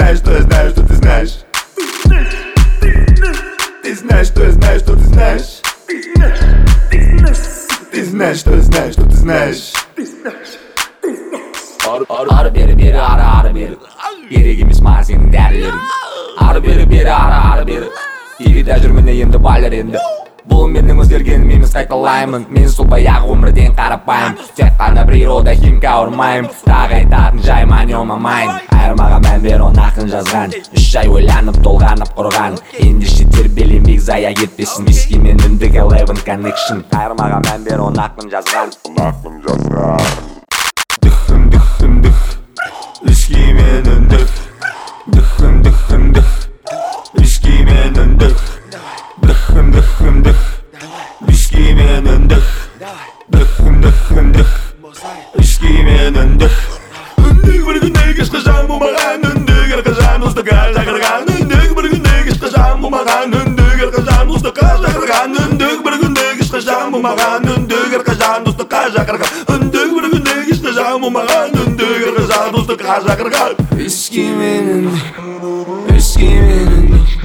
знаешь, что я знаю, что ты знаешь. Ты знаешь, что я знаю, что ты знаешь. Ты знаешь, что я знаю, что ты знаешь. Ары бері ары бері керек емес маған сенің дәрілерің. Ары бері ары бері тегеде жүрмін енді байлар енді. Бұл менің өзгергенім емес қайталаймын. Мен сол баяғы өмірден қарапайым. Тек қана природа химка ұрмайым. Тағы айтатын жайым анема майын. Айырмаға мән бер оны ақын жазған. 3 ай ойланып толғанып құрған. Ендеше тербеленбек зая кетпесін. Виски мен үндік 11 connection. Айырмаға мән бер оны ақын жазған. Дыхым дыхым дых виски мен үндік. Дыхым дыхым дых виски мен үндік. Дыхым дыхым дых виски мен үндік. Дыхым дыхым дых виски мен үндік. Үндік бір күндегі ешқашан болмаған. Үндік әрқашан ұстыққа шақырған. Үндік бір күндегі ешқашан болмаған. Үндік әрқашан ұстыққа шақырған. Үндік бір күндегі ешқашан болмаған. Үндік әрқашан ұстыққа шақырған. Үндік бір күндегі ешқашан болмаған. Үндік әрқашан ұстыққа шақырған. Виски мен үндік, виски мен үндік.